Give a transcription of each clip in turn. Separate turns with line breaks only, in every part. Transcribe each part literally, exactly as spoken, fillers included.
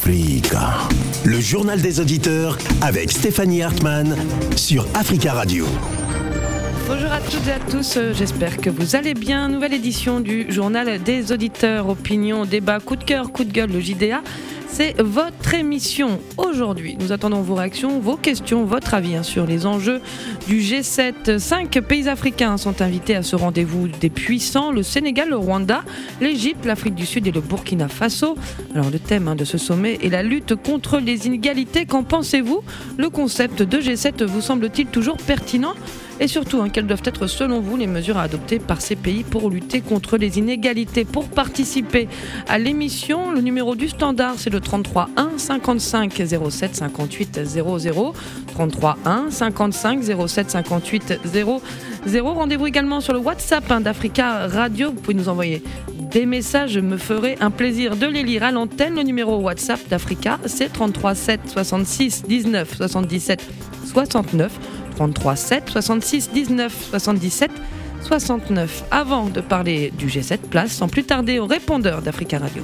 Africa. Le journal des auditeurs avec Stéphanie Hartmann sur Africa Radio.
Bonjour à toutes et à tous, j'espère que vous allez bien. Nouvelle édition du journal des auditeurs, opinions, débats, coup de cœur, coup de gueule, le J D A. C'est votre émission aujourd'hui. Nous attendons vos réactions, vos questions, votre avis hein, sur les enjeux du G sept. Cinq pays africains sont invités à ce rendez-vous des puissants. Le Sénégal, le Rwanda, l'Égypte, l'Afrique du Sud et le Burkina Faso. Alors le thème hein, de ce sommet est la lutte contre les inégalités. Qu'en pensez-vous ? Le concept de G sept vous semble-t-il toujours pertinent ? Et surtout, hein, quelles doivent être selon vous les mesures à adopter par ces pays pour lutter contre les inégalités ? Pour participer à l'émission, le numéro du standard c'est le trente-trois un cinquante-cinq zéro sept cinquante-huit zéro zéro. trente-trois un cinquante-cinq zéro sept cinquante-huit zéro zéro. Rendez-vous également sur le WhatsApp hein, d'Africa Radio. Vous pouvez nous envoyer des messages, je me ferai un plaisir de les lire à l'antenne. Le numéro WhatsApp d'Africa c'est trente-trois sept soixante-six dix-neuf soixante-dix-sept soixante-neuf. trente-trois sept soixante-six dix-neuf soixante-dix-sept soixante-neuf. Avant de parler du G sept, place sans plus tarder au répondeur d'Africa Radio.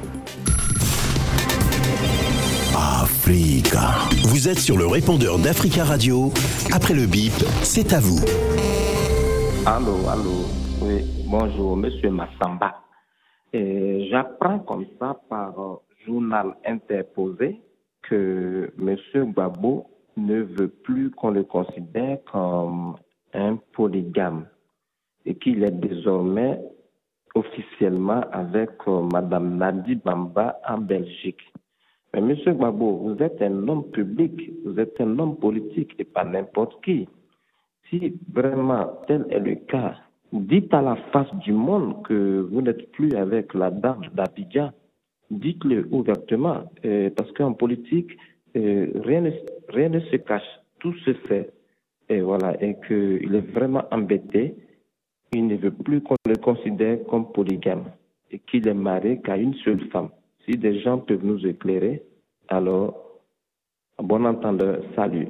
Africa. Vous êtes sur le répondeur d'Africa Radio. Après le bip, c'est à vous.
Allô, allô. Oui, bonjour, monsieur Massamba. Et j'apprends comme ça par euh, journal interposé que monsieur Gbagbo ne veut plus qu'on le considère comme un polygame et qu'il est désormais officiellement avec euh, madame Nadi Bamba en Belgique. Mais monsieur Gbagbo, vous êtes un homme public, vous êtes un homme politique et pas n'importe qui. Si vraiment tel est le cas, dites à la face du monde que vous n'êtes plus avec la dame d'Abidjan. Dites-le ouvertement, euh, parce qu'en politique, euh, rien, ne, rien ne se cache, tout se fait. Et voilà, et qu'il est vraiment embêté. Il ne veut plus qu'on le considère comme polygame et qu'il est marié qu'à une seule femme. Si des gens peuvent nous éclairer, alors, à bon entendeur, salut.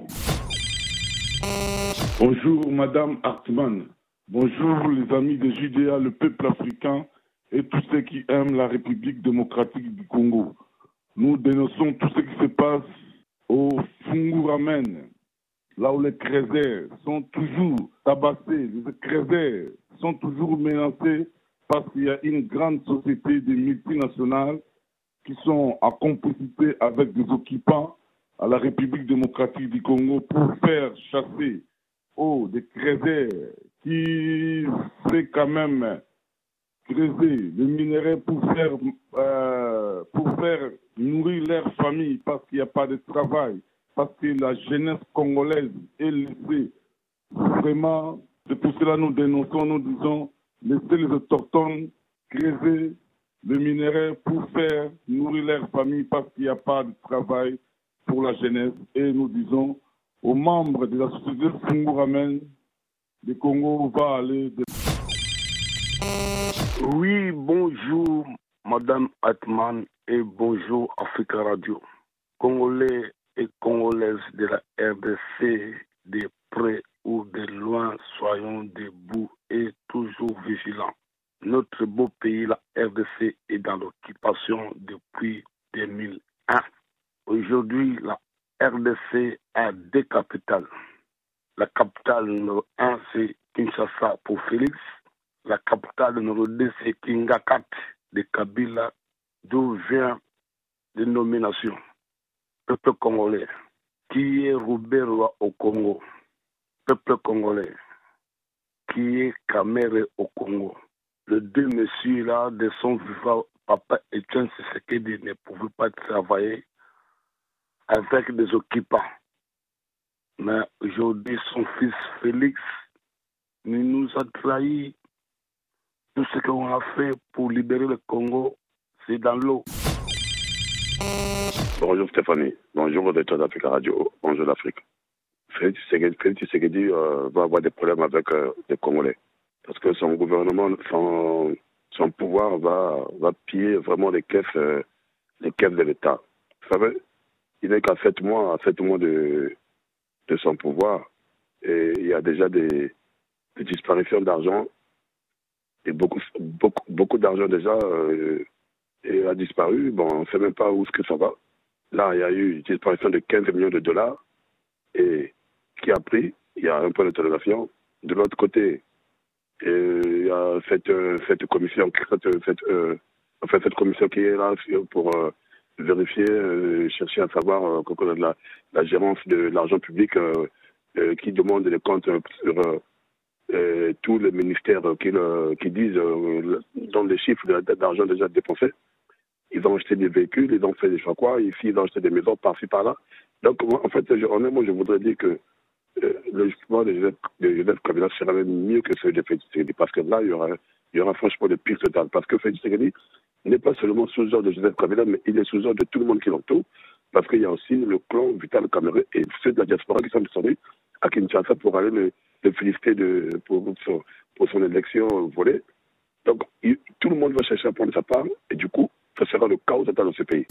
Bonjour, Madame Hartmann. Bonjour, les amis de J D A, le peuple africain et tous ceux qui aiment la République démocratique du Congo. Nous dénonçons tout ce qui se passe au Funguramen, là où les Crézers sont toujours tabassés, les Crézers sont toujours menacés parce qu'il y a une grande société de multinationales qui sont en complicité avec des occupants à la République démocratique du Congo pour faire chasser oh, des Crézers qui sait quand même creuser le minerai pour faire, euh, pour faire nourrir leur famille parce qu'il n'y a pas de travail, parce que la jeunesse congolaise est laissée vraiment. C'est pour cela que nous dénonçons, nous disons, laissez les autochtones creuser le minerai pour faire nourrir leur famille parce qu'il n'y a pas de travail pour la jeunesse. Et nous disons aux membres de la société Funguramen, le Congo va aller... De...
Oui, bonjour Madame Hartmann et bonjour Africa Radio. Congolais et Congolaises de la R D C, de près ou de loin, soyons debout et toujours vigilants. Notre beau pays, la R D C, est dans l'occupation depuis deux mille un. Aujourd'hui, la R D C a deux capitales. La capitale numéro un, c'est Kinshasa pour Félix. La capitale numéro deux, c'est Kingakat de Kabila, d'où vient les nominations. Peuple congolais, qui est Robert Roi au Congo? Peuple congolais, qui est Kamere au Congo? Les deux messieurs-là, de son vivant, Papa Etienne Tshisekedi ne pouvaient pas travailler avec des occupants. Mais aujourd'hui, son fils Félix nous a trahi. Tout ce qu'on a fait pour libérer le Congo, c'est dans l'eau.
Bonjour Stéphanie, bonjour aux auditeurs d'Africa Radio, bonjour l'Afrique. Félix Tshisekedi euh, va avoir des problèmes avec euh, les Congolais. Parce que son gouvernement, son, son pouvoir va, va piller vraiment les caisses, euh, les caisses de l'État. Vous savez, il n'est qu'à sept mois, à sept mois de, de son pouvoir. Et il y a déjà des, des disparitions d'argent. Et beaucoup, beaucoup, beaucoup d'argent déjà euh, a disparu. Bon, on ne sait même pas où est-ce que ça va. là, il y a eu une disparition de quinze millions de dollars. Et qui a pris? Il y a un point d'interrogation. De l'autre côté, euh, il y a cette, euh, cette commission, cette, cette, euh, enfin, cette commission qui est là pour euh, vérifier, euh, chercher à savoir euh, la, la gérance de l'argent public euh, euh, qui demande des comptes sur euh, euh, tous les ministères qui, euh, qui disent, euh, dans les chiffres d'argent déjà dépensé. Ils ont acheté des véhicules, ils ont fait des choix quoi, ici ils ont acheté des maisons par-ci par-là. Donc en fait, je, honnêtement, je voudrais dire que euh, le jugement de Joseph, de Joseph Kabila serait même mieux que celui de Félix Tshisekedi, parce que là, il y aura, il y aura franchement le pire total. Parce que Félix Tshisekedi n'est pas seulement sous-ordre de Joseph Kabila, mais il est sous-ordre de tout le monde qui l'entoure, parce qu'il y a aussi le clan Vital Kamerhe et ceux de la diaspora qui sont descendus à Kinshasa pour aller le, le féliciter de, pour, pour, pour son élection volée. Donc il, tout le monde va chercher à prendre sa part, et du coup, ça sera le chaos total dans ce pays.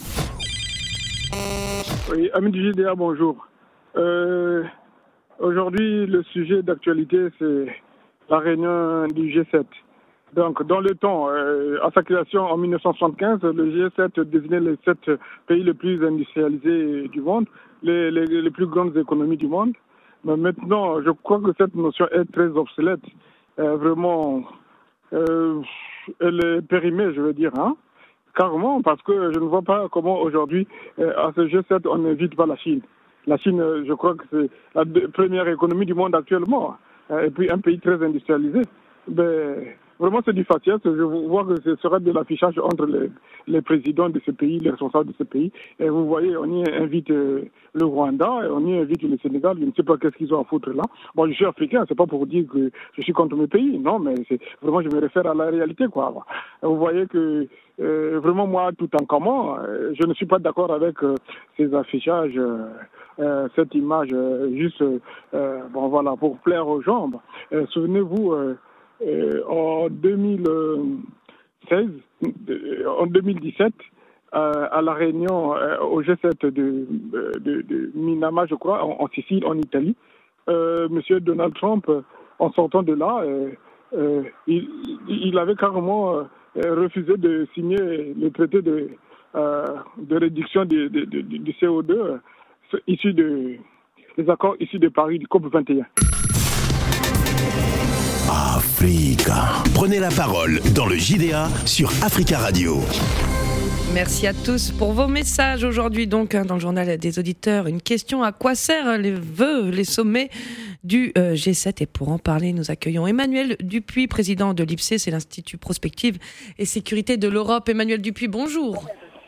Oui, amis du J D A, bonjour. Euh, aujourd'hui, le sujet d'actualité, c'est la réunion du G sept. Donc, dans le temps, euh, à sa création en mille neuf cent soixante-quinze, le G sept désignait les sept pays les plus industrialisés du monde, les, les, les plus grandes économies du monde. Mais maintenant, je crois que cette notion est très obsolète. Euh, vraiment, euh, elle est périmée, je veux dire, hein. Carrément, parce que je ne vois pas comment aujourd'hui, euh, à ce G sept, on n'invite pas la Chine. La Chine, euh, je crois que c'est la deux, première économie du monde actuellement, euh, et puis un pays très industrialisé. Ben, vraiment, c'est du faciès. Je vois que ce serait de l'affichage entre les, les présidents de ce pays, les responsables de ce pays. Et vous voyez, on y invite euh, le Rwanda, et on y invite le Sénégal. Je ne sais pas qu'est-ce qu'ils ont à foutre là. Bon, je suis africain, c'est pas pour dire que je suis contre mes pays, non, mais c'est, vraiment, je me réfère à la réalité, quoi. Vous voyez que Euh, vraiment, moi, tout en commun, euh, je ne suis pas d'accord avec euh, ces affichages, euh, euh, cette image, euh, juste, euh, bon, voilà, pour plaire aux gens. Euh, souvenez-vous, euh, euh, en deux mille seize, euh, en deux mille dix-sept, euh, à la réunion euh, au G sept de, de, de Minama, je crois, en, en Sicile, en Italie, euh, Monsieur Donald Trump, en sortant de là, euh, euh, il, il avait carrément euh, refusé de signer le traité de, euh, de réduction du de, de, de, de C O deux euh, issu de, les accords issus de Paris, du COP vingt et un.
Africa. Prenez la parole dans le J D A sur Africa Radio.
Merci à tous pour vos messages aujourd'hui. Donc, dans le journal des auditeurs, une question: à quoi servent les vœux, les sommets du G sept? Et pour en parler, nous accueillons Emmanuel Dupuis, président de l'I P S E, c'est l'Institut Prospective et Sécurité de l'Europe. Emmanuel Dupuis, bonjour.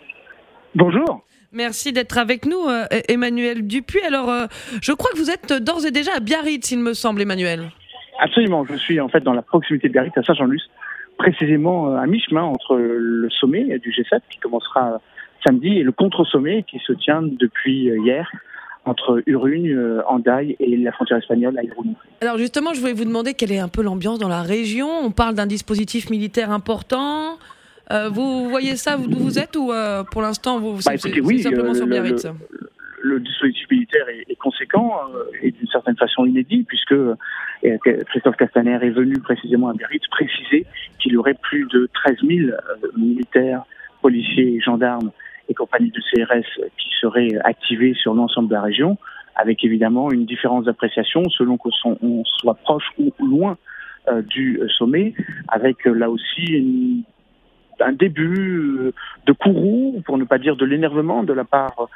Bonjour.
Merci d'être avec nous, Emmanuel Dupuis. Alors, je crois que vous êtes d'ores et déjà à Biarritz, il me semble, Emmanuel.
Absolument, je suis en fait dans la proximité de Biarritz, à Saint-Jean-de-Luz, précisément à mi-chemin entre le sommet du G sept qui commencera samedi et le contre-sommet qui se tient depuis hier entre Urugne, Hendaye et la frontière espagnole à Irún.
Alors justement, je voulais vous demander quelle est un peu l'ambiance dans la région. On parle d'un dispositif militaire important. Euh, vous voyez ça d'où vous êtes ou euh, pour l'instant vous
bah, écoutez, oui,
c'est simplement
euh,
sur Biarritz?
le, le, le dispositif militaire est, est conséquent euh, et d'une certaine façon inédit puisque euh, Christophe Castaner est venu précisément à Biarritz préciser qu'il y aurait plus de treize mille euh, militaires, policiers, gendarmes et compagnies de C R S qui seraient activés sur l'ensemble de la région, avec évidemment une différence d'appréciation selon qu'on on soit proche ou loin euh, du sommet, avec euh, là aussi une, un début de courroux, pour ne pas dire de l'énervement de la part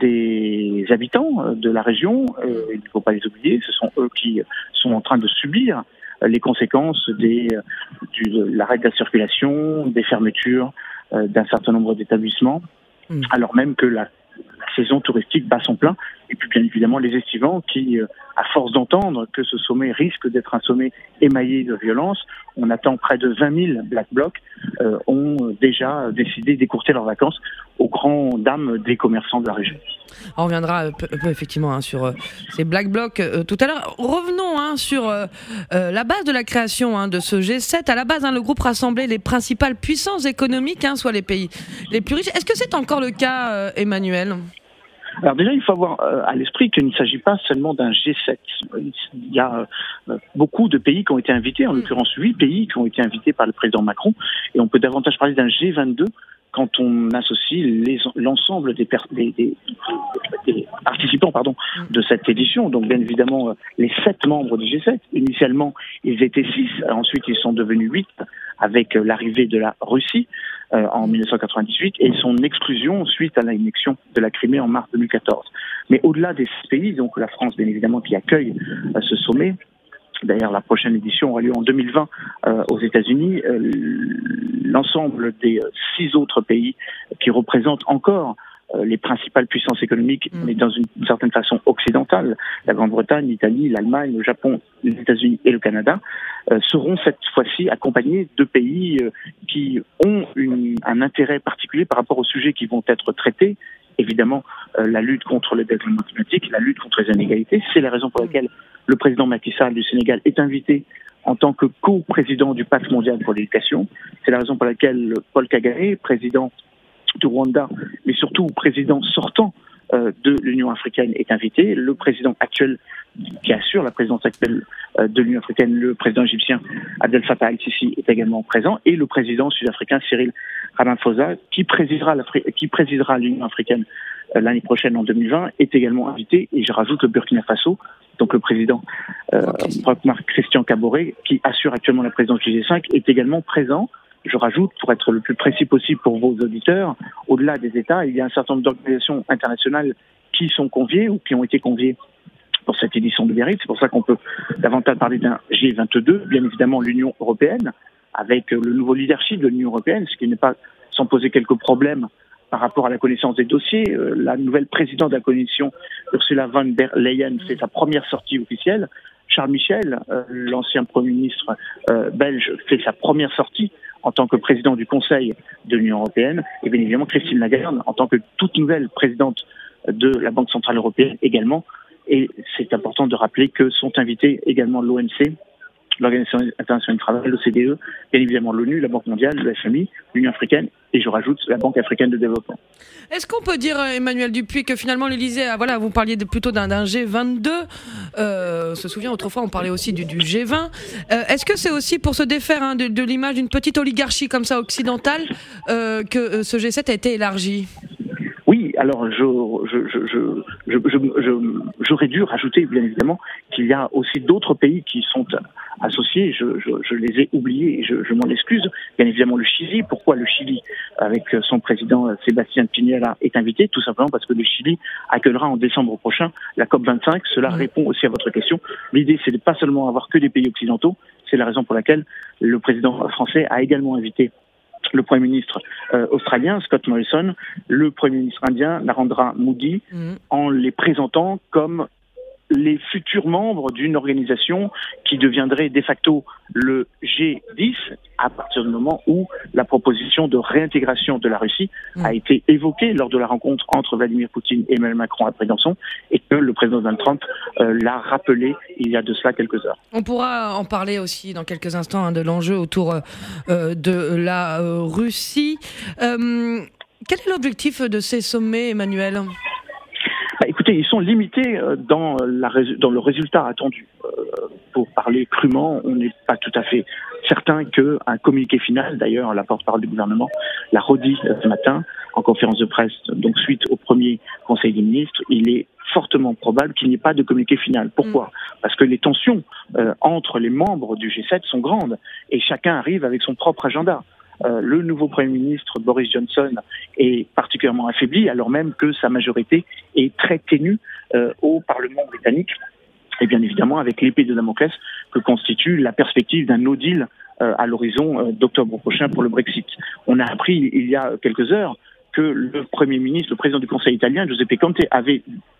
des habitants de la région. Euh, il ne faut pas les oublier, ce sont eux qui sont en train de subir les conséquences des, du, de l'arrêt de la circulation, des fermetures euh, d'un certain nombre d'établissements, mmh. alors même que la, la saison touristique bat son plein. Et puis bien évidemment les estivants qui, euh, à force d'entendre que ce sommet risque d'être un sommet émaillé de violence, on attend près de vingt mille Black Blocs, euh, ont déjà décidé d'écourter leurs vacances aux grandes dames des commerçants de la région.
On reviendra peu, peu, effectivement hein, sur euh, ces Black Blocs euh, tout à l'heure. Revenons hein, sur euh, euh, la base de la création hein, de ce G sept. À la base, hein, le groupe rassemblait les principales puissances économiques, hein, soit les pays les plus riches. Est-ce que c'est encore le cas, euh, Emmanuel ?
Alors déjà, il faut avoir euh, à l'esprit qu'il ne s'agit pas seulement d'un G sept. Il y a euh, beaucoup de pays qui ont été invités, en l'occurrence huit pays qui ont été invités par le président Macron, et on peut davantage parler d'un G vingt-deux quand on associe les, l'ensemble des, per, des, des, des participants pardon, de cette édition. Donc bien évidemment les sept membres du G sept. Initialement ils étaient six, ensuite ils sont devenus huit avec l'arrivée de la Russie euh, en dix-neuf cent quatre-vingt-dix-huit et son exclusion suite à l'annexion de la Crimée en mars deux mille quatorze. Mais au-delà des pays, donc la France bien évidemment qui accueille euh, ce sommet. D'ailleurs, la prochaine édition aura lieu en deux mille vingt euh, aux États-Unis. Euh, l'ensemble des euh, six autres pays qui représentent encore euh, les principales puissances économiques, mmh. mais dans une, une certaine façon occidentale, la Grande-Bretagne, l'Italie, l'Allemagne, le Japon, les États-Unis et le Canada, euh, seront cette fois-ci accompagnés de pays euh, qui ont une, un intérêt particulier par rapport aux sujets qui vont être traités. Évidemment, euh, la lutte contre le dérèglement climatique, la lutte contre les inégalités, c'est la raison pour laquelle le président Macky Sall du Sénégal est invité en tant que co-président du Pacte mondial pour l'éducation. C'est la raison pour laquelle Paul Kagame, président du Rwanda, mais surtout président sortant euh, de l'Union africaine, est invité. Le président actuel, qui assure la présidence actuelle euh, de l'Union africaine, le président égyptien Abdel Fattah el-Sisi, est également présent, et le président sud-africain Cyril Ramaphosa, qui présidera, qui présidera l'Union africaine euh, l'année prochaine en deux mille vingt, est également invité. Et je rajoute le Burkina Faso, donc le président euh, Marc Christian Kaboré, qui assure actuellement la présidence du G cinq, est également présent. Je rajoute, pour être le plus précis possible pour vos auditeurs, au-delà des États, il y a un certain nombre d'organisations internationales qui sont conviées ou qui ont été conviées pour cette édition de Biarritz. C'est pour ça qu'on peut davantage parler d'un G vingt-deux, bien évidemment l'Union européenne, avec le nouveau leadership de l'Union européenne, ce qui n'est pas sans poser quelques problèmes par rapport à la connaissance des dossiers. Euh, la nouvelle présidente de la Commission, Ursula von der Leyen, fait sa première sortie officielle. Charles Michel, euh, l'ancien Premier ministre euh, belge, fait sa première sortie en tant que président du Conseil de l'Union européenne. Et bien évidemment, Christine Lagarde, en tant que toute nouvelle présidente de la Banque centrale européenne également. Et c'est important de rappeler que sont invités également l'O M C, l'Organisation internationale du travail, l'O C D E, bien évidemment l'ONU, la Banque mondiale, le F M I, l'Union africaine, et je rajoute la Banque africaine de développement.
Est-ce qu'on peut dire, Emmanuel Dupuis, que finalement l'Élysée, voilà, vous parliez de, plutôt d'un, d'un G vingt-deux, euh, on se souvient autrefois on parlait aussi du, du G vingt, euh, est-ce que c'est aussi pour se défaire hein, de, de l'image d'une petite oligarchie comme ça occidentale euh, que euh, ce G sept a été élargi ?
Oui, alors je, je, je, je, je, je, je, j'aurais dû rajouter bien évidemment qu'il y a aussi d'autres pays qui sont associés, je, je, je les ai oubliés et je, je m'en excuse. Bien évidemment le Chili, pourquoi le Chili avec son président Sébastien Piñera est invité? Tout simplement parce que le Chili accueillera en décembre prochain la COP vingt-cinq, cela répond aussi à votre question. L'idée c'est de pas seulement avoir que des pays occidentaux, c'est la raison pour laquelle le président français a également invité le Premier ministre euh, australien, Scott Morrison, le Premier ministre indien, Narendra Modi, mmh. en les présentant comme les futurs membres d'une organisation qui deviendrait de facto le G dix à partir du moment où la proposition de réintégration de la Russie mmh. a été évoquée lors de la rencontre entre Vladimir Poutine et Emmanuel Macron à Brégançon et que le président Donald Trump euh, l'a rappelé il y a de cela quelques heures.
On pourra en parler aussi dans quelques instants hein, de l'enjeu autour euh, de la euh, Russie. Euh, quel est l'objectif de ces sommets, Emmanuel ?
Bah, écoutez, ils sont limités dans, la, dans le résultat attendu. Euh, pour parler crûment, on n'est pas tout à fait certain qu'un communiqué final, d'ailleurs la porte-parole du gouvernement l'a redit ce matin en conférence de presse, donc suite au premier Conseil des ministres, il est fortement probable qu'il n'y ait pas de communiqué final. Pourquoi ? Parce que les tensions euh, entre les membres du G sept sont grandes et chacun arrive avec son propre agenda. Euh, le nouveau Premier ministre Boris Johnson est particulièrement affaibli alors même que sa majorité est très ténue euh, au Parlement britannique et bien évidemment avec l'épée de Damoclès que constitue la perspective d'un no deal euh, à l'horizon euh, d'octobre prochain pour le Brexit. On a appris il y a quelques heures que le Premier ministre, le président du Conseil italien, Giuseppe Conte, avait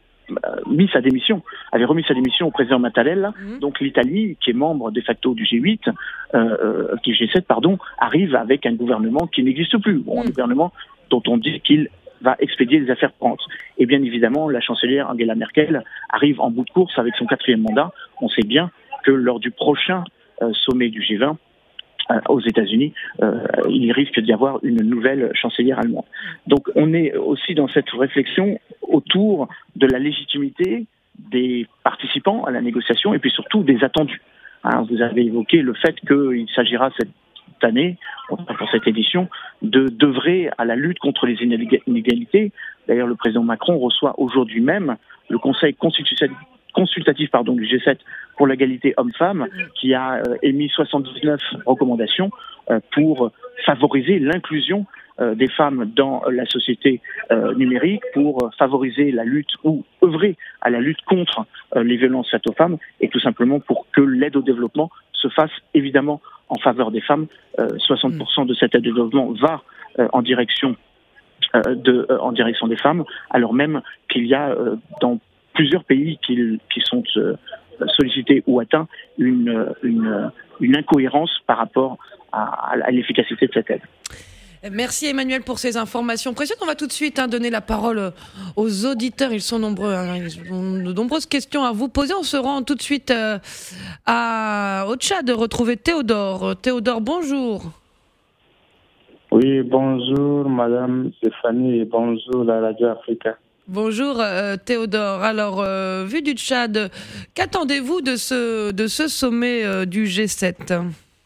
mis sa démission, avait remis sa démission au président Mattarella. Mmh. Donc l'Italie, qui est membre de facto du G huit, euh, du G sept, pardon, arrive avec un gouvernement qui n'existe plus. Bon, mmh. Un gouvernement dont on dit qu'il va expédier les affaires courantes. Et bien évidemment, la chancelière Angela Merkel arrive en bout de course avec son quatrième mandat. On sait bien que lors du prochain euh, sommet du G vingt, aux États-Unis, euh, il risque d'y avoir une nouvelle chancelière allemande. Donc on est aussi dans cette réflexion autour de la légitimité des participants à la négociation et puis surtout des attendus. Hein, vous avez évoqué le fait qu'il s'agira cette cette année, pour cette édition, de d'œuvrer à la lutte contre les inégalités. D'ailleurs, le président Macron reçoit aujourd'hui même le Conseil constitutionnel consultatif pardon, du G sept pour l'égalité homme-femme, qui a euh, émis soixante-dix-neuf recommandations euh, pour favoriser l'inclusion euh, des femmes dans la société euh, numérique, pour favoriser la lutte ou œuvrer à la lutte contre euh, les violences faites aux femmes, et tout simplement pour que l'aide au développement se fasse évidemment en faveur des femmes. Euh, soixante pour cent de cette aide au développement va euh, en direction euh, de, euh, en direction des femmes, alors même qu'il y a euh, dans plusieurs pays qui, qui sont euh, sollicités ou atteints une, une, une incohérence par rapport à, à l'efficacité de cette aide.
Merci Emmanuel pour ces informations précieuses. On va tout de suite hein, donner la parole aux auditeurs. Ils sont nombreux. Hein. Ils ont de nombreuses questions à vous poser. On se rend tout de suite euh, à, au Tchad de retrouver Théodore. Théodore, bonjour.
Oui, bonjour Madame Stéphanie et bonjour la Radio Africa.
Bonjour euh, Théodore. Alors, euh, vu du Tchad, qu'attendez-vous de ce, de ce sommet euh, du G sept ?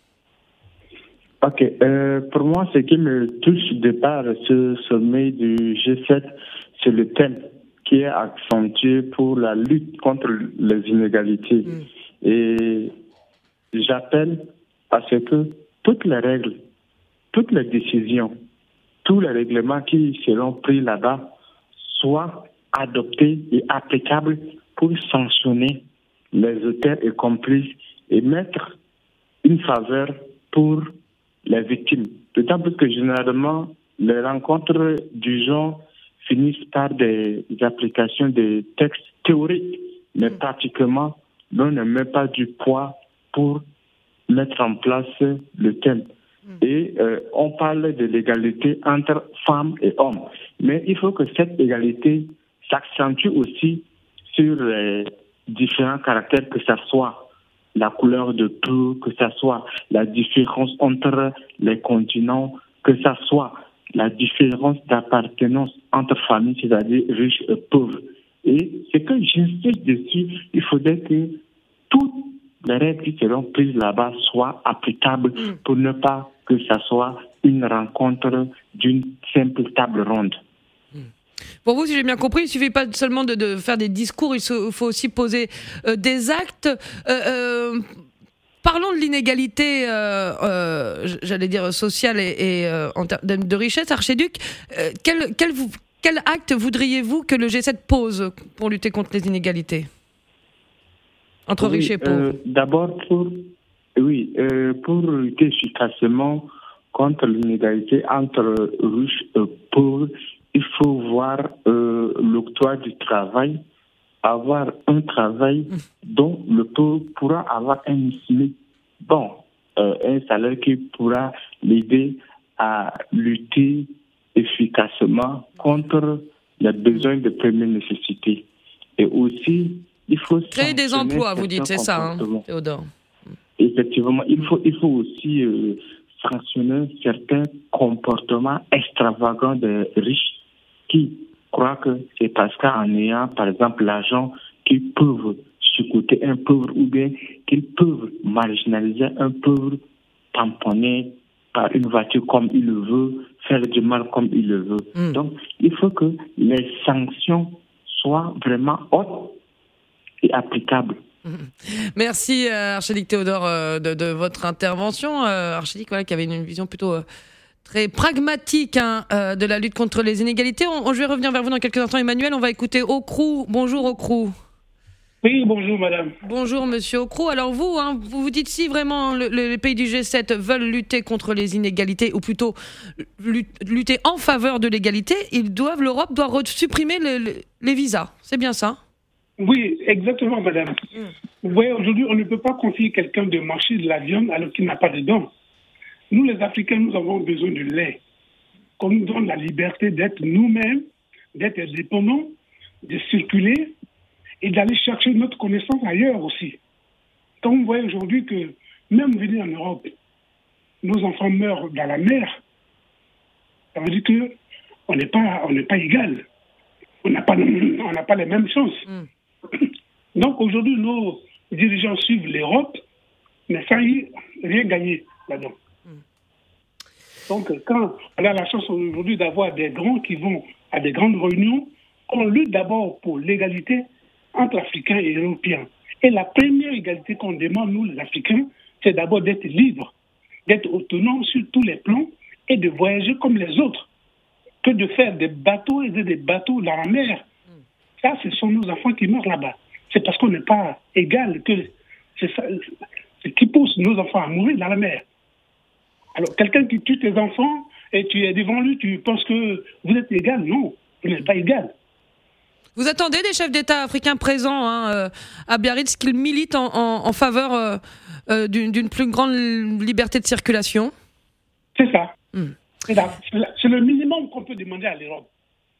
Ok, euh, pour moi, ce qui me touche de par ce sommet du G sept, c'est le thème qui est accentué pour la lutte contre les inégalités. Mmh. Et j'appelle à ce que toutes les règles, toutes les décisions, tous les règlements qui seront pris là-bas soient adoptés et applicables pour sanctionner les auteurs et complices et mettre une faveur pour les victimes. D'autant plus que généralement, les rencontres du genre finissent par des applications des textes théoriques, mais pratiquement, l'on ne met pas du poids pour mettre en place le thème. Et euh, on parle de l'égalité entre femmes et hommes. Mais il faut que cette égalité s'accentue aussi sur les différents caractères, que ce soit la couleur de peau, que ce soit la différence entre les continents, que ce soit la différence d'appartenance entre familles, c'est-à-dire riches et pauvres. Et ce que j'insiste dessus, il faudrait que toutes les règles qui seront prises là-bas soient applicables pour ne pas que ça soit une rencontre d'une simple table ronde.
Pour vous, si j'ai bien compris, il ne suffit pas seulement de, de faire des discours, il faut aussi poser euh, des actes. Euh, euh, parlons de l'inégalité, euh, euh, j'allais dire sociale et, et euh, en termes de richesse. Archiduc, euh, quel, quel, quel acte voudriez-vous que le G sept pose pour lutter contre les inégalités entre
oui,
riches et pauvres?
euh, D'abord, pour, oui, euh, pour lutter efficacement contre l'inégalité entre riches et pauvres, il faut voir euh, l'octroi du travail, avoir un travail dont le pauvre pourra avoir un S M I C, bon, euh, un salaire qui pourra l'aider à lutter efficacement contre les besoins de première nécessité. Et aussi, il faut
créer des emplois, vous dites, c'est ça, hein, Théodore.
Effectivement, il faut, il faut aussi euh, sanctionner certains comportements extravagants des riches qui croient que c'est parce qu'en ayant, par exemple, l'argent, qu'ils peuvent chicoter un pauvre ou bien qu'ils peuvent marginaliser un pauvre, tamponner par une voiture comme il le veut, faire du mal comme il le veut. Mm. Donc, il faut que les sanctions soient vraiment hautes et applicables.
Merci euh, Archiduc Théodore euh, de, de votre intervention. Euh, Archiduc, voilà, qui avait une vision plutôt euh, très pragmatique hein, euh, de la lutte contre les inégalités. On, on, je vais revenir vers vous dans quelques instants, Emmanuel. On va écouter Ocrou. Bonjour Ocrou.
Oui, bonjour madame.
Bonjour monsieur Ocrou. Alors vous, hein, vous vous dites si vraiment le, le, les pays du G sept veulent lutter contre les inégalités, ou plutôt lutter en faveur de l'égalité, ils doivent, l'Europe doit supprimer les, les, les visas. C'est bien ça?
Oui, exactement, madame. Mm. Vous voyez, aujourd'hui, on ne peut pas confier quelqu'un de manger de la viande alors qu'il n'a pas de dents. Nous, les Africains, nous avons besoin de lait. Qu'on nous donne la liberté d'être nous-mêmes, d'être indépendants, de circuler et d'aller chercher notre connaissance ailleurs aussi. Quand vous voyez aujourd'hui que, même venir en Europe, nos enfants meurent dans la mer, ça veut dire qu'on n'est pas, on n'est pas égal. On n'a pas, on n'a pas les mêmes chances. Mm. Donc aujourd'hui, nos dirigeants suivent l'Europe, mais sans y rien gagner là-dedans. Donc, quand on a la chance aujourd'hui d'avoir des grands qui vont à des grandes réunions, on lutte d'abord pour l'égalité entre Africains et Européens. Et la première égalité qu'on demande, nous, les Africains, c'est d'abord d'être libres, d'être autonomes sur tous les plans et de voyager comme les autres, que de faire des bateaux et des bateaux dans la mer. Ça, ce sont nos enfants qui meurent là-bas. C'est parce qu'on n'est pas égal que c'est ça c'est qui pousse nos enfants à mourir dans la mer. Alors, quelqu'un qui tue tes enfants et tu es devant lui, tu penses que vous êtes égal? Non, vous n'êtes pas égal.
Vous attendez des chefs d'État africains présents hein, euh, à Biarritz qu'ils militent en, en, en faveur euh, euh, d'une, d'une plus grande liberté de circulation?
C'est ça.
Mm.
C'est, la, c'est, la, c'est le minimum qu'on peut demander à l'Europe.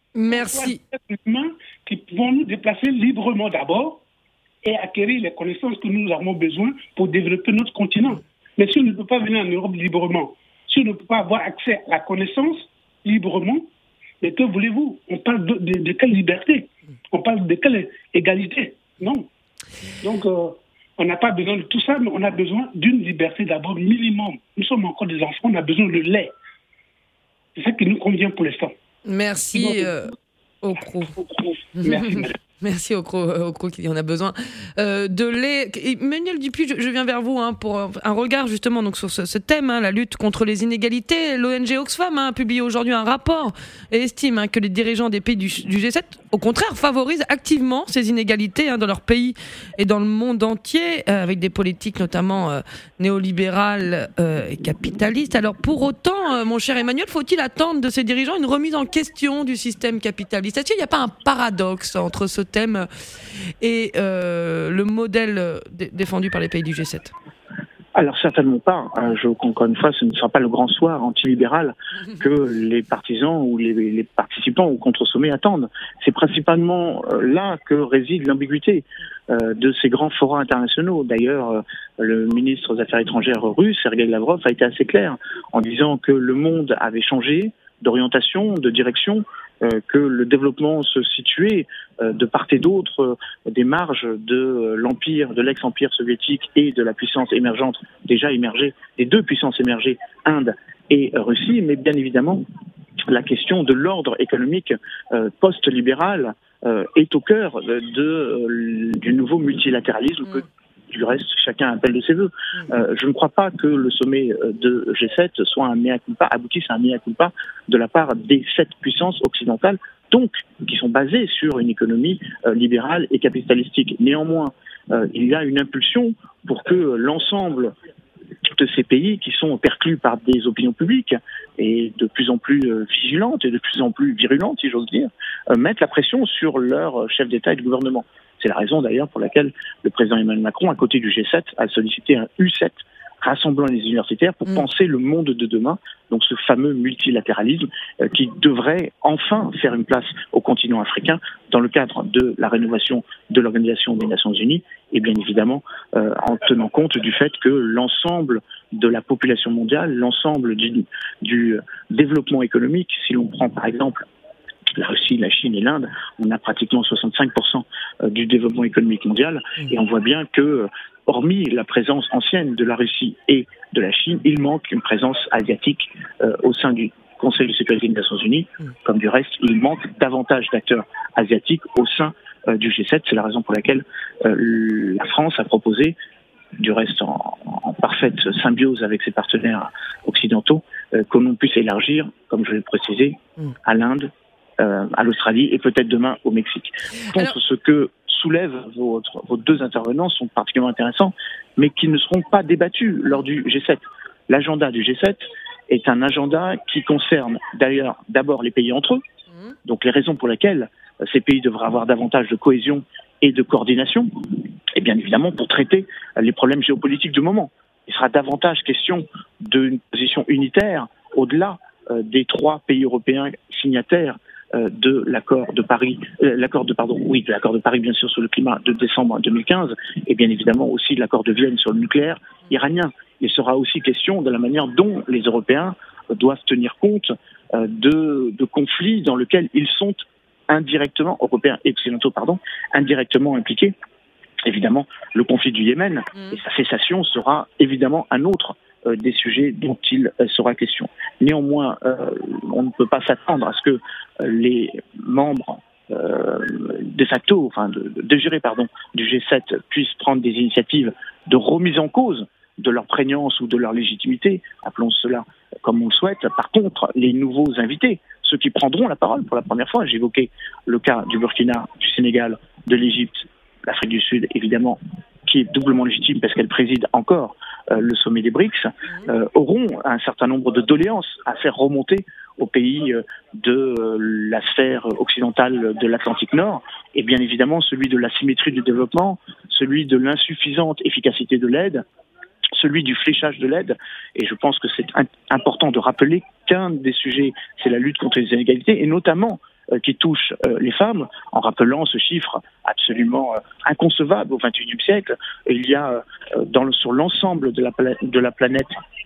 Merci.
Des humains qui vont nous déplacer librement d'abord et acquérir les connaissances que nous avons besoin pour développer notre continent. Mais si on ne peut pas venir en Europe librement, si on ne peut pas avoir accès à la connaissance librement, mais que voulez-vous? On parle de, de, de quelle liberté? On parle de quelle égalité? Non. Donc, euh, on n'a pas besoin de tout ça, mais on a besoin d'une liberté d'abord minimum. Nous sommes encore des enfants, on a besoin de lait. C'est ça qui nous convient pour l'instant.
Merci, euh, Okro.
Merci.
Merci Okro, Okro qui en a besoin euh, de lait. Emmanuel Dupuis, je, je viens vers vous hein, pour un regard justement donc sur ce, ce thème, hein, la lutte contre les inégalités. L'O N G Oxfam hein, a publié aujourd'hui un rapport et estime hein, que les dirigeants des pays du, du G sept, au contraire, favorisent activement ces inégalités hein, dans leur pays et dans le monde entier, euh, avec des politiques notamment euh, néolibérales euh, et capitalistes. Alors pour autant, euh, mon cher Emmanuel, faut-il attendre de ces dirigeants une remise en question du système capitaliste? Est-ce qu'il n'y a pas un paradoxe entre ce thème et euh, le modèle d- défendu par les pays du G sept?
Alors certainement pas. Je, encore une fois, ce ne sera pas le grand soir antilibéral que les partisans ou les, les participants au contre-sommet attendent. C'est principalement là que réside l'ambiguïté euh, de ces grands forums internationaux. D'ailleurs, euh, le ministre des Affaires étrangères russe, Sergei Lavrov, a été assez clair en disant que le monde avait changé d'orientation, de direction, euh, que le développement se situait euh, de part et d'autre euh, des marges de euh, l'empire, de l'ex-empire soviétique et de la puissance émergente déjà émergée, des deux puissances émergées, Inde et Russie, mais bien évidemment la question de l'ordre économique euh, post-libéral euh, est au cœur de, de, euh, du nouveau multilatéralisme que du reste, chacun appelle de ses voeux. Euh, je ne crois pas que le sommet de G sept soit un mea culpa, aboutisse à un mea culpa de la part des sept puissances occidentales, donc qui sont basées sur une économie euh, libérale et capitalistique. Néanmoins, euh, il y a une impulsion pour que l'ensemble de ces pays qui sont perclus par des opinions publiques et de plus en plus euh, vigilantes et de plus en plus virulentes, si j'ose dire, euh, mettent la pression sur leurs chefs d'État et de gouvernement. C'est la raison d'ailleurs pour laquelle le président Emmanuel Macron, à côté du G sept, a sollicité un U sept rassemblant les universitaires pour mmh. penser le monde de demain, donc ce fameux multilatéralisme euh, qui devrait enfin faire une place au continent africain dans le cadre de la rénovation de l'Organisation des Nations Unies et bien évidemment euh, en tenant compte du fait que l'ensemble de la population mondiale, l'ensemble du, du développement économique, si l'on prend par exemple la Russie, la Chine et l'Inde, on a pratiquement soixante-cinq pour cent du développement économique mondial et on voit bien que, hormis la présence ancienne de la Russie et de la Chine, il manque une présence asiatique euh, au sein du Conseil de sécurité des Nations Unies. Comme du reste, il manque davantage d'acteurs asiatiques au sein euh, du G sept. C'est la raison pour laquelle euh, la France a proposé, du reste en, en parfaite symbiose avec ses partenaires occidentaux, euh, que l'on puisse élargir, comme je l'ai précisé, à l'Inde, Euh, à l'Australie et peut-être demain au Mexique. Je pense que ce que soulèvent votre, vos deux intervenants sont particulièrement intéressants, mais qui ne seront pas débattus lors du G sept. L'agenda du G sept est un agenda qui concerne d'ailleurs d'abord les pays entre eux, donc les raisons pour lesquelles ces pays devraient avoir davantage de cohésion et de coordination, et bien évidemment pour traiter les problèmes géopolitiques du moment. Il sera davantage question d'une position unitaire au-delà euh, des trois pays européens signataires de l'accord de Paris, euh, l'accord de pardon, oui, de l'accord de Paris bien sûr sur le climat de décembre deux mille quinze, et bien évidemment aussi l'accord de Vienne sur le nucléaire iranien. Il sera aussi question de la manière dont les Européens doivent tenir compte euh, de, de conflits dans lesquels ils sont indirectement, européens et occidentaux pardon, indirectement impliqués. Évidemment, le conflit du Yémen mmh. et sa cessation sera évidemment un autre euh, des sujets dont il euh, sera question. Néanmoins, euh, on ne peut pas s'attendre à ce que euh, les membres euh, de facto, enfin de, de, de jurés, pardon, du G sept puissent prendre des initiatives de remise en cause de leur prégnance ou de leur légitimité, appelons cela comme on le souhaite. Par contre, les nouveaux invités, ceux qui prendront la parole pour la première fois, j'évoquais le cas du Burkina, du Sénégal, de l'Égypte, l'Afrique du Sud, évidemment, qui est doublement légitime parce qu'elle préside encore euh, le sommet des BRICS, euh, auront un certain nombre de doléances à faire remonter aux pays euh, de euh, la sphère occidentale de l'Atlantique Nord, et bien évidemment celui de l'asymétrie du développement, celui de l'insuffisante efficacité de l'aide, celui du fléchage de l'aide. Et je pense que c'est important de rappeler qu'un des sujets, c'est la lutte contre les inégalités, et notamment euh, qui touche euh, les femmes, en rappelant ce chiffre absolument euh, inconcevable au vingt et unième siècle. Et il y a euh, dans le, sur l'ensemble de la, de la planète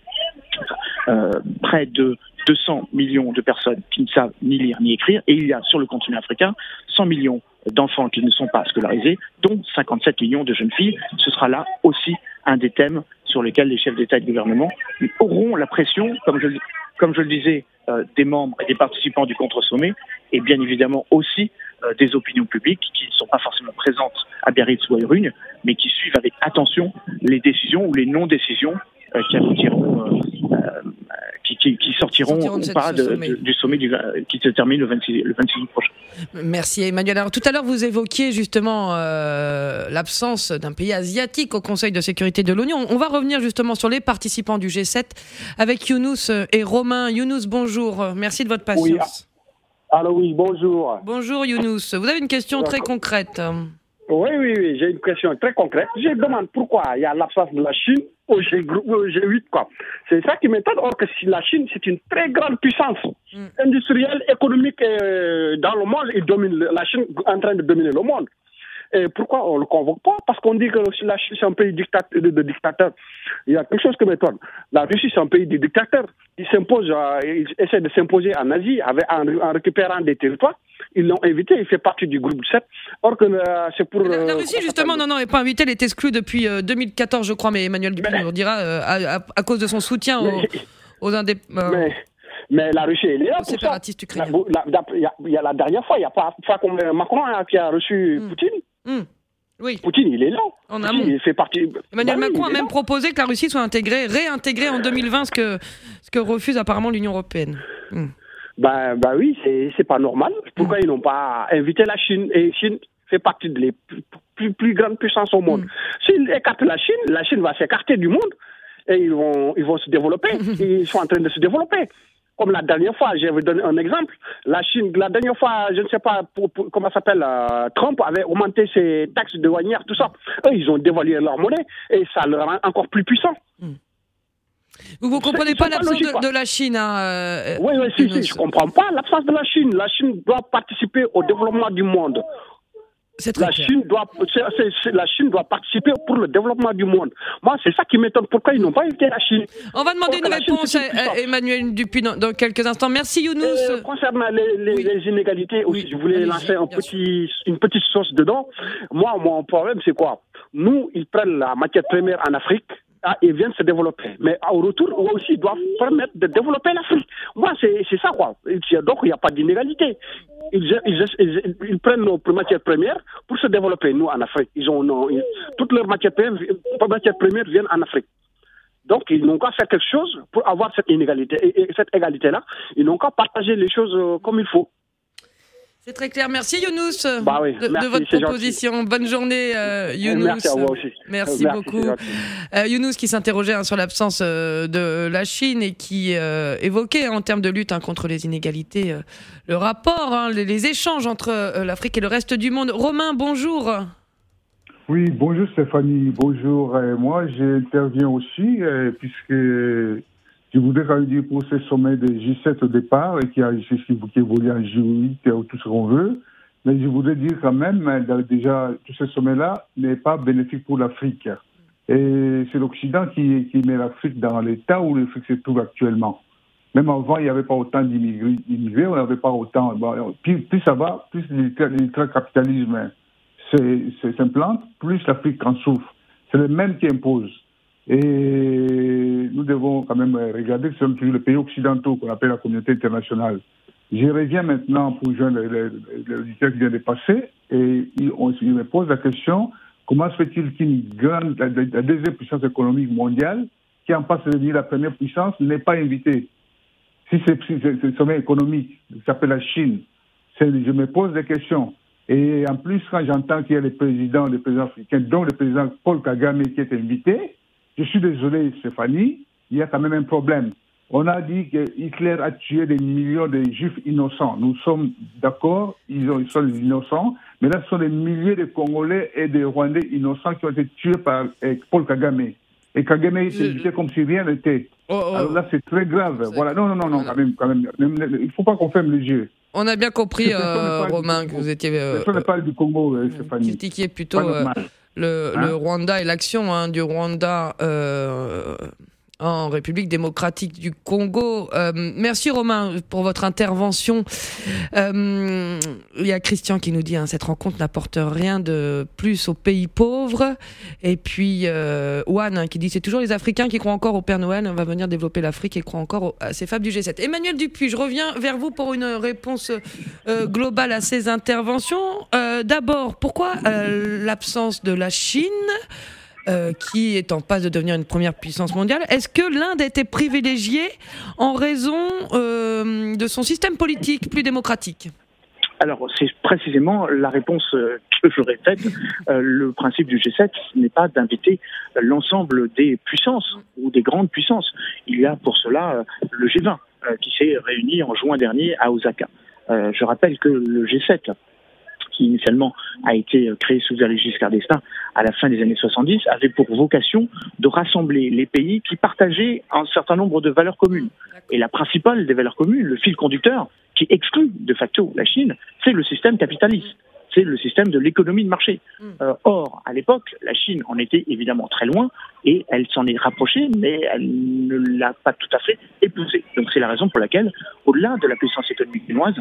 euh, près de deux cents millions de personnes qui ne savent ni lire ni écrire, et il y a sur le continent africain cent millions d'enfants qui ne sont pas scolarisés, dont cinquante-sept millions de jeunes filles. Ce sera là aussi un des thèmes sur lesquels les chefs d'État et de gouvernement auront la pression, comme je, comme je le disais, euh, des membres et des participants du contre-sommet, et bien évidemment aussi euh, des opinions publiques qui ne sont pas forcément présentes à Biarritz ou à Urrugne, mais qui suivent avec attention les décisions ou les non-décisions euh, qui aboutiront, euh, euh, qui, qui, qui sortiront, sortiront ou pas de, sommet. De, du sommet du, qui se termine le vingt-six, le vingt-six août prochain.
Merci Emmanuel. Alors tout à l'heure vous évoquiez justement euh, l'absence d'un pays asiatique au Conseil de sécurité de l'ONU. On va revenir justement sur les participants du G sept avec Younous et Romain. Younous, bonjour. Merci de votre patience.
Oui. Alors oui, bonjour.
Bonjour Younous. Vous avez une question très concrète.
Oui, oui, oui, j'ai une question très concrète. Je demande pourquoi il y a l'absence de la Chine au G huit, quoi. C'est ça qui m'étonne, or que si la Chine, c'est une très grande puissance mm. industrielle, économique euh, dans le monde, et domine, la Chine est en train de dominer le monde. Et pourquoi on ne le convoque pas? Parce qu'on dit que la Chine, c'est un pays dictateur, de, de dictateurs. Il y a quelque chose qui m'étonne. La Russie, c'est un pays de dictateurs. Ils s'imposent, euh, ils essaient de s'imposer en Asie avec, en, en récupérant des territoires. Ils l'ont invité, il fait partie du groupe sept. Or que euh, c'est pour...
La, la Russie, euh, justement, non, non, n'est pas invité, elle est exclue depuis euh, deux mille quatorze, je crois, mais Emmanuel Dupont nous dira, euh, à, à, à cause de son soutien mais, aux, aux indépendants.
Euh, mais, mais la Russie, elle est là pour ça. Il y a la dernière fois, il n'y a pas comme Macron hein, qui a reçu mm. Poutine. Mm. Oui. Poutine, il est là.
En amont.
Il fait partie.
Emmanuel
bah,
Macron
oui,
a même là. proposé que la Russie soit intégrée, réintégrée en deux mille vingt, ce que, ce que refuse apparemment l'Union européenne. Mm.
Ben, ben oui, c'est, c'est pas normal. Pourquoi mmh. ils n'ont pas invité la Chine? Et la Chine fait partie des plus, plus, plus grandes puissances au monde. Mmh. S'ils écartent la Chine, la Chine va s'écarter du monde et ils vont, ils vont se développer. Mmh. Ils sont en train de se développer. Comme la dernière fois, je vais vous donner un exemple. La Chine, la dernière fois, je ne sais pas pour, pour, comment ça s'appelle, euh, Trump avait augmenté ses taxes douanières, tout ça. Eux, ils ont dévalué leur monnaie et ça le rend encore plus puissant. Mmh.
Vous ne comprenez pas l'absence de, de la Chine hein, euh,
Oui, oui, si, si, je ne comprends pas l'absence de la Chine. La Chine doit participer au développement du monde.
C'est très
la,
clair.
Chine doit, c'est, c'est, c'est, la Chine doit participer pour le développement du monde. Moi, c'est ça qui m'étonne. Pourquoi ils n'ont pas invité la Chine?
On va demander une réponse à Emmanuel Dupuis dans, dans quelques instants. Merci Younous.
Euh, concernant les, les, oui. les inégalités aussi, oui. je voulais Allez, lancer un petit, une petite sauce dedans. Moi, mon problème, c'est quoi? Nous, ils prennent la matière première en Afrique. Ah, ils viennent se développer. Mais au retour, eux aussi, ils doivent permettre de développer l'Afrique. Moi, c'est, c'est ça, quoi. Donc, il n'y a pas d'inégalité. Ils, ils, ils, ils prennent nos matières premières pour se développer, nous, en Afrique. Ils ont, non, ils, toutes leurs matières premières, matières premières viennent en Afrique. Donc, ils n'ont qu'à faire quelque chose pour avoir cette inégalité. Et, et cette égalité-là, ils n'ont qu'à partager les choses comme il faut.
C'est très clair. Merci Younous
bah oui,
de,
merci,
de votre proposition. Gentil. Bonne journée euh, Younous.
Merci à vous aussi.
Merci, merci beaucoup. Euh, Younous qui s'interrogeait hein, sur l'absence euh, de la Chine et qui euh, évoquait hein, en termes de lutte hein, contre les inégalités euh, le rapport, hein, les, les échanges entre euh, l'Afrique et le reste du monde. Romain, bonjour.
Oui, bonjour Stéphanie. Bonjour. Euh, moi, j'interviens aussi euh, puisque... Je voudrais quand même dire pour ce sommet de G sept au départ, et qui a qui évolue en G huit, tout ce qu'on veut, mais je voudrais dire quand même, déjà, tout ce sommet-là n'est pas bénéfique pour l'Afrique. Et c'est l'Occident qui, qui met l'Afrique dans l'état où l'Afrique se trouve actuellement. Même avant, il n'y avait pas autant d'immigrés, on n'avait pas autant... Bon, plus, plus ça va, plus l'ultra-capitalisme s'implante, plus l'Afrique en souffre. C'est le même qui impose. Et nous devons quand même regarder que ce sont toujours les pays occidentaux qu'on appelle la communauté internationale. Je reviens maintenant pour joindre l'auditeur qui vient de passer et on se me pose la question, comment se fait-il qu'une grande, la, la deuxième puissance économique mondiale, qui en passe de devenir la première puissance, n'est pas invitée? Si c'est le sommet économique, qui s'appelle la Chine, je me pose des questions. Et en plus, quand j'entends qu'il y a les présidents, les présidents africains, dont le président Paul Kagame qui est invité, je suis désolé, Stéphanie, il y a quand même un problème. On a dit que Hitler a tué des millions de juifs innocents. Nous sommes d'accord, ils, ils sont des innocents, mais là, ce sont des milliers de Congolais et de Rwandais innocents qui ont été tués par eh, Paul Kagame. Et Kagame est invité comme si rien n'était. Oh, oh. Alors là, c'est très grave. C'est... Voilà, non, non, non, non, quand même, quand même. Il ne faut pas qu'on ferme les yeux.
On a bien compris, euh, Romain, que vous étiez... Euh,
personne ne parle du Congo, euh, Stéphanie.
Critiquiez plutôt euh, le, hein? le Rwanda et l'action hein, du Rwanda... Euh, en République démocratique du Congo. Euh, merci Romain pour votre intervention. Euh, il y a Christian qui nous dit hein, cette rencontre n'apporte rien de plus aux pays pauvres. Et puis euh, Juan hein, qui dit c'est toujours les Africains qui croient encore au Père Noël. On va venir développer l'Afrique et croient encore au, à ces fables du G sept. Emmanuel Dupuis, je reviens vers vous pour une réponse euh, globale à ces interventions. Euh, d'abord, pourquoi euh, l'absence de la Chine Euh, qui est en passe de devenir une première puissance mondiale? Est-ce que l'Inde a été privilégiée en raison euh, de son système politique plus démocratique?
Alors, c'est précisément la réponse que j'aurais faite. Euh, le principe du G sept, ce n'est pas d'inviter l'ensemble des puissances ou des grandes puissances. Il y a pour cela le G vingt euh, qui s'est réuni en juin dernier à Osaka. Euh, je rappelle que le G sept, qui initialement a été créé sous Valéry Giscard d'Estaing à la fin des années soixante-dix, avait pour vocation de rassembler les pays qui partageaient un certain nombre de valeurs communes. Et la principale des valeurs communes, le fil conducteur, qui exclut de facto la Chine, c'est le système capitaliste, c'est le système de l'économie de marché. Euh, or, à l'époque, la Chine en était évidemment très loin et elle s'en est rapprochée, mais elle ne l'a pas tout à fait épousée. Donc c'est la raison pour laquelle, au-delà de la puissance économique chinoise,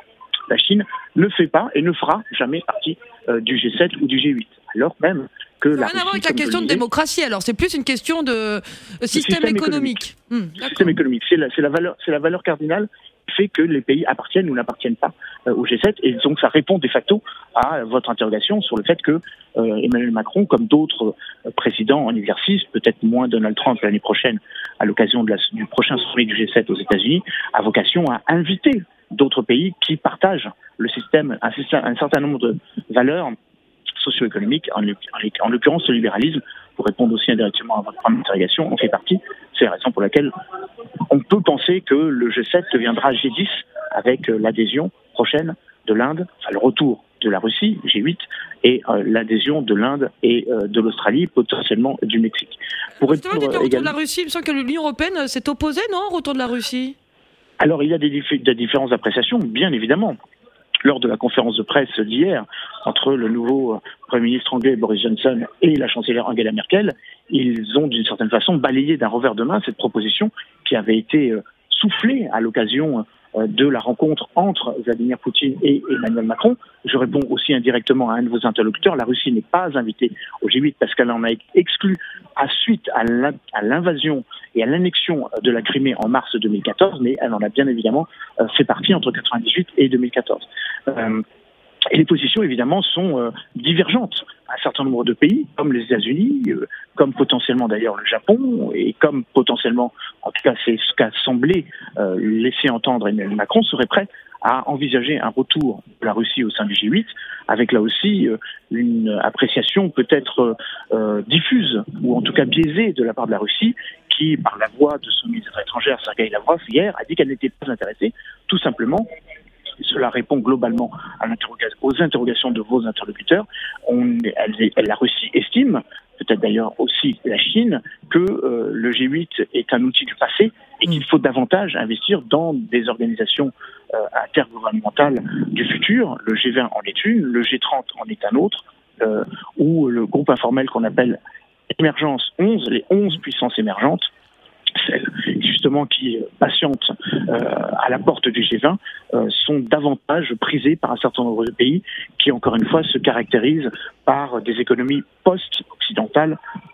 la Chine ne fait pas et ne fera jamais partie euh, du G sept ou du G huit. Alors même que
ça
la
n'a rien à voir avec la question de démocratie, alors c'est plus une question de système, système économique. économique. Mmh,
système économique, c'est la, c'est, la valeur, c'est la valeur cardinale qui fait que les pays appartiennent ou n'appartiennent pas euh, au G sept. Et donc ça répond de facto à votre interrogation sur le fait que euh, Emmanuel Macron, comme d'autres euh, présidents en exercice, peut-être moins Donald Trump l'année prochaine, à l'occasion de la, du prochain sommet du G sept aux États-Unis, a vocation à inviter d'autres pays qui partagent le système, un, un certain nombre de valeurs socio-économiques, en, en l'occurrence le libéralisme, pour répondre aussi indirectement à votre première interrogation, on fait partie. C'est la raison pour laquelle on peut penser que le G sept deviendra G dix avec l'adhésion prochaine de l'Inde, enfin le retour de la Russie, G huit, et euh, l'adhésion de l'Inde et euh, de l'Australie, potentiellement du Mexique.
Pour répondre également... retour de la Russie, il me semble que l'Union européenne s'est opposée, non, au retour de la Russie?
Alors, il y a des, dif- des différences d'appréciation, bien évidemment. Lors de la conférence de presse d'hier, entre le nouveau Premier ministre anglais Boris Johnson et la chancelière Angela Merkel, ils ont d'une certaine façon balayé d'un revers de main cette proposition qui avait été euh, soufflée à l'occasion euh, de la rencontre entre Vladimir Poutine et Emmanuel Macron. Je réponds aussi indirectement à un de vos interlocuteurs. La Russie n'est pas invitée au G huit parce qu'elle en a exclu à suite à, l'in- à l'invasion et à l'annexion de la Crimée en mars deux mille quatorze, mais elle en a bien évidemment euh, fait partie entre quatre-vingt-dix-huit et deux mille quatorze. Euh, et les positions, évidemment, sont euh, divergentes. Un certain nombre de pays, comme les États-Unis, euh, comme potentiellement d'ailleurs le Japon, et comme potentiellement, en tout cas c'est ce qu'a semblé euh, laisser entendre Emmanuel Macron, seraient prêts à envisager un retour de la Russie au sein du G huit, avec là aussi euh, une appréciation peut-être euh, diffuse, ou en tout cas biaisée de la part de la Russie, qui, par la voix de son ministre des Affaires étrangères, Sergueï Lavrov, hier, a dit qu'elle n'était pas intéressée, tout simplement. Cela répond globalement à aux interrogations de vos interlocuteurs. On, elle, la Russie estime, peut-être d'ailleurs aussi la Chine, que euh, le G huit est un outil du passé et qu'il faut davantage investir dans des organisations euh, intergouvernementales du futur. Le G vingt en est une, le G trente en est un autre, euh, ou le groupe informel qu'on appelle Émergence onze, les onze puissances émergentes, celles justement qui patientent euh, à la porte du G vingt, euh, sont davantage prisées par un certain nombre de pays qui, encore une fois, se caractérisent par des économies post-occidentales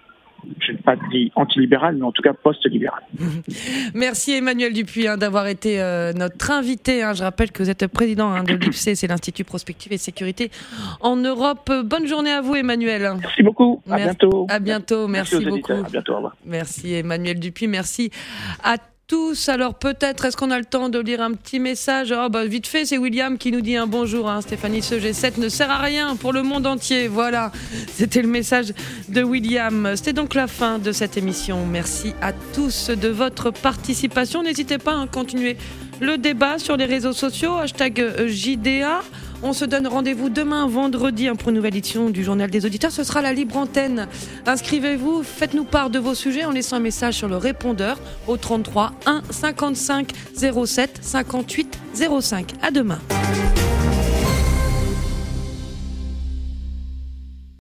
je n'ai pas dit antilibéral, mais en tout cas post-libéral.
Merci Emmanuel Dupuis hein, d'avoir été euh, notre invité. Hein. Je rappelle que vous êtes président hein, de l'I P S E, c'est l'Institut Prospective et Sécurité en Europe. Bonne journée à vous Emmanuel.
Merci beaucoup, à
merci,
bientôt.
À bientôt, merci, merci beaucoup.
À bientôt, au revoir.
Merci Emmanuel Dupuis, merci à tous. Alors peut-être, est-ce qu'on a le temps de lire un petit message? Oh bah vite fait, c'est William qui nous dit un bonjour. Hein. Stéphanie, ce G sept ne sert à rien pour le monde entier. Voilà, c'était le message de William. C'était donc la fin de cette émission. Merci à tous de votre participation. N'hésitez pas à continuer le débat sur les réseaux sociaux. Hashtag J D A. On se donne rendez-vous demain, vendredi, pour une nouvelle édition du Journal des Auditeurs. Ce sera la libre antenne. Inscrivez-vous, faites-nous part de vos sujets en laissant un message sur le répondeur au trente-trois un cinquante-cinq zéro sept cinquante-huit zéro cinq. À demain.